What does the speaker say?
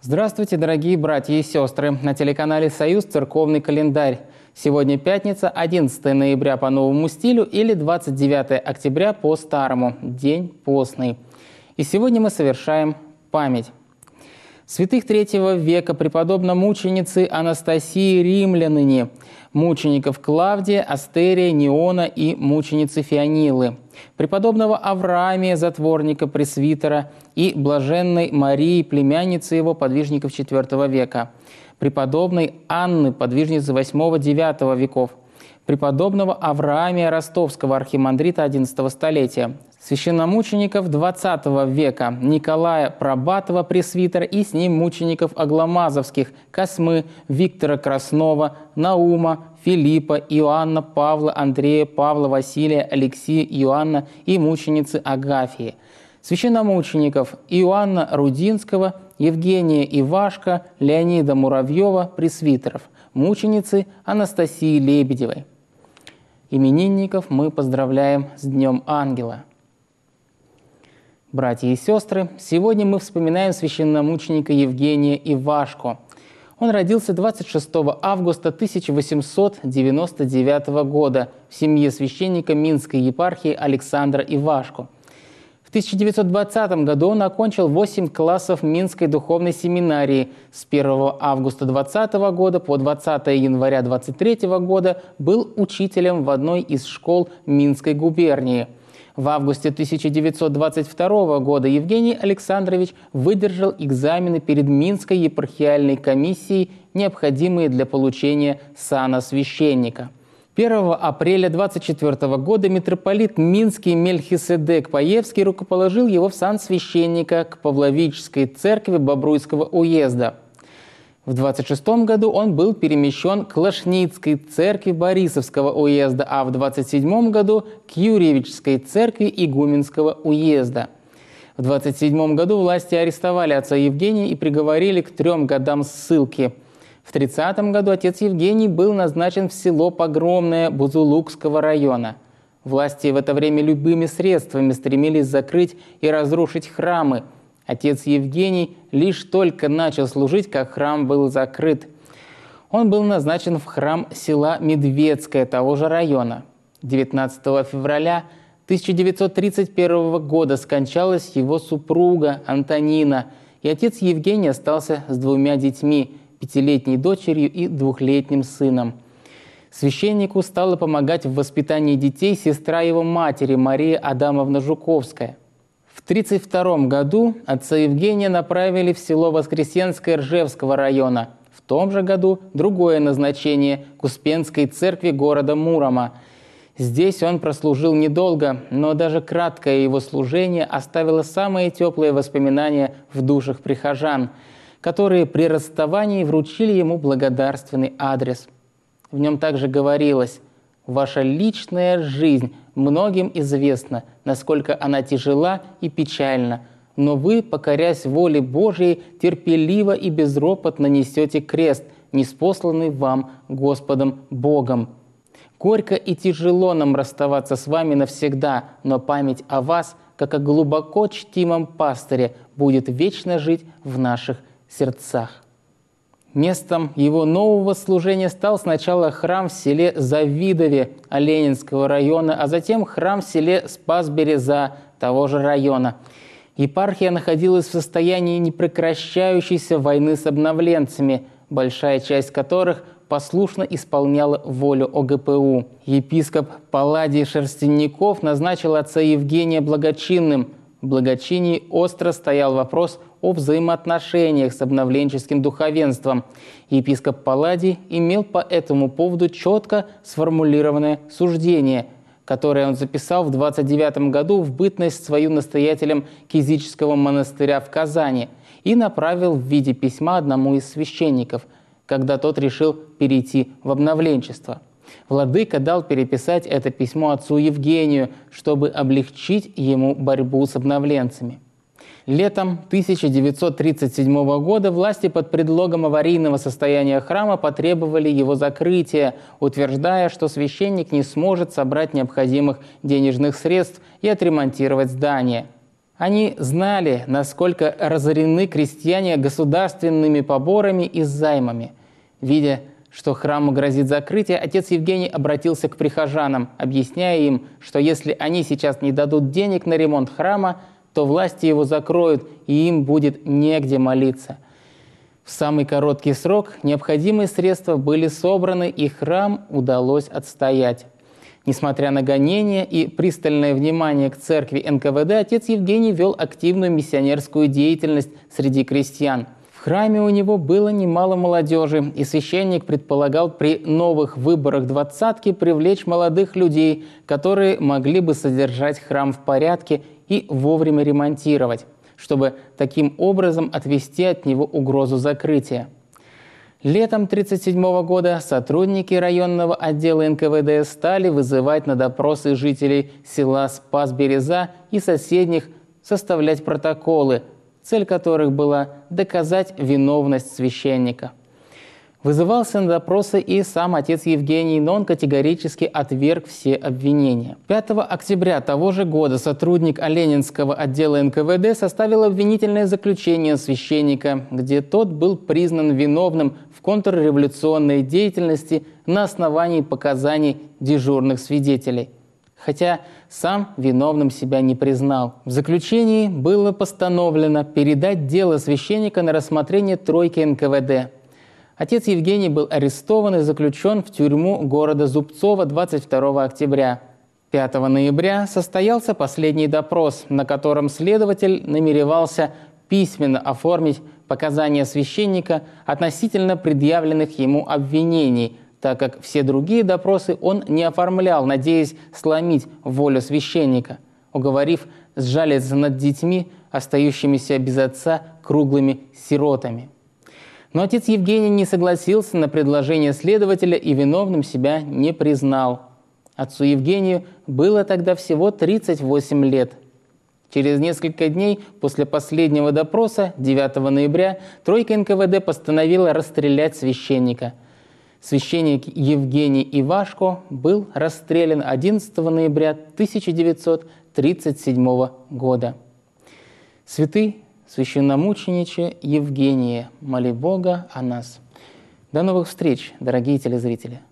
Здравствуйте, дорогие братья и сестры! На телеканале «Союз» церковный календарь. Сегодня пятница, 11 ноября по новому стилю или 29 октября по старому, день постный. И сегодня мы совершаем память святых III века, преподобно-мученицы Анастасии Римляныни, мучеников Клавдия, Астерия, Неона и мученицы Фионилы, преподобного Авраамия, затворника, пресвитера, и блаженной Марии, племянницы его, подвижников IV века, преподобной Анны, подвижницы VIII-IX веков, преподобного Авраамия Ростовского, архимандрита XI столетия, священномучеников XX века, Николая Пробатова, пресвитера, и с ним мучеников Агламазовских, Космы, Виктора Краснова, Наума, Филиппа, Иоанна, Павла, Андрея, Павла, Василия, Алексея, Иоанна и мученицы Агафии, священномучеников Иоанна Рудинского, Евгения Ивашка, Леонида Муравьева, пресвитеров, мученицы Анастасии Лебедевой. Именинников мы поздравляем с Днем Ангела. Братья и сестры, сегодня мы вспоминаем священномученика Евгения Ивашку. Он родился 26 августа 1899 года в семье священника Минской епархии Александра Ивашку. В 1920 году он окончил 8 классов Минской духовной семинарии. С 1 августа 2020 года по 20 января 23 года был учителем в одной из школ Минской губернии. В августе 1922 года Евгений Александрович выдержал экзамены перед Минской епархиальной комиссией, необходимые для получения сана священника. 1 апреля 24 года митрополит Минский Мельхиседек Паевский рукоположил его в сан священника к Павловической церкви Бобруйского уезда. В 26 году он был перемещен к Лошницкой церкви Борисовского уезда, а в 27 году к Юрьевичской церкви Игуменского уезда. В 27 году власти арестовали отца Евгения и приговорили к 3 годам ссылки. В 30 году отец Евгений был назначен в село Погромное Бузулукского района. Власти в это время любыми средствами стремились закрыть и разрушить храмы. Отец Евгений лишь только начал служить, как храм был закрыт. Он был назначен в храм села Медведское того же района. 19 февраля 1931 года скончалась его супруга Антонина, и отец Евгений остался с 2 детьми, 5-летней дочерью и 2-летним сыном. Священнику стала помогать в воспитании детей сестра его матери Мария Адамовна Жуковская. В 1932 году отца Евгения направили в село Воскресенское Ржевского района. В том же году другое назначение – к Успенской церкви города Мурома. Здесь он прослужил недолго, но даже краткое его служение оставило самые теплые воспоминания в душах прихожан, которые при расставании вручили ему благодарственный адрес. В нем также говорилось: «Ваша личная жизнь многим известна, насколько она тяжела и печальна, но вы, покорясь воле Божией, терпеливо и безропотно несете крест, ниспосланный вам Господом Богом. Горько и тяжело нам расставаться с вами навсегда, но память о вас, как о глубоко чтимом пастыре, будет вечно жить в наших сердцах». Местом его нового служения стал сначала храм в селе Завидове Оленинского района, а затем храм в селе Спас-Береза того же района. Епархия находилась в состоянии непрекращающейся войны с обновленцами, большая часть которых послушно исполняла волю ОГПУ. Епископ Палладий Шерстяников назначил отца Евгения благочинным. В благочинии остро стоял вопрос о взаимоотношениях с обновленческим духовенством. Епископ Палладий имел по этому поводу четко сформулированное суждение, которое он записал в 29 году в бытность свою настоятелем Кизического монастыря в Казани и направил в виде письма одному из священников, когда тот решил перейти в обновленчество. Владыка дал переписать это письмо отцу Евгению, чтобы облегчить ему борьбу с обновленцами. Летом 1937 года власти под предлогом аварийного состояния храма потребовали его закрытия, утверждая, что священник не сможет собрать необходимых денежных средств и отремонтировать здание. Они знали, насколько разорены крестьяне государственными поборами и займами. Видя, что храму грозит закрытие, отец Евгений обратился к прихожанам, объясняя им, что если они сейчас не дадут денег на ремонт храма, то власти его закроют, и им будет негде молиться. В самый короткий срок необходимые средства были собраны, и храм удалось отстоять. Несмотря на гонения и пристальное внимание к церкви НКВД, отец Евгений вел активную миссионерскую деятельность среди крестьян. В храме у него было немало молодежи, и священник предполагал при новых выборах двадцатки привлечь молодых людей, которые могли бы содержать храм в порядке и вовремя ремонтировать, чтобы таким образом отвести от него угрозу закрытия. Летом 1937 года сотрудники районного отдела НКВД стали вызывать на допросы жителей села Спас-Береза и соседних, составлять протоколы, цель которых была доказать виновность священника. Вызывался на допросы и сам отец Евгений, но он категорически отверг все обвинения. 5 октября того же года сотрудник Оленинского отдела НКВД составил обвинительное заключение священника, где тот был признан виновным в контрреволюционной деятельности на основании показаний дежурных свидетелей. Хотя сам виновным себя не признал. В заключении было постановлено передать дело священника на рассмотрение тройки НКВД. Отец Евгений был арестован и заключен в тюрьму города Зубцова 22 октября. 5 ноября состоялся последний допрос, на котором следователь намеревался письменно оформить показания священника относительно предъявленных ему обвинений, так как все другие допросы он не оформлял, надеясь сломить волю священника, уговорив сжалиться над детьми, остающимися без отца круглыми сиротами. Но отец Евгений не согласился на предложение следователя и виновным себя не признал. Отцу Евгению было тогда всего 38 лет. Через несколько дней после последнего допроса, 9 ноября, тройка НКВД постановила расстрелять священника. Священник Евгений Ивашко был расстрелян 11 ноября 1937 года. Святый священномучениче Евгения, моли Бога о нас. До новых встреч, дорогие телезрители!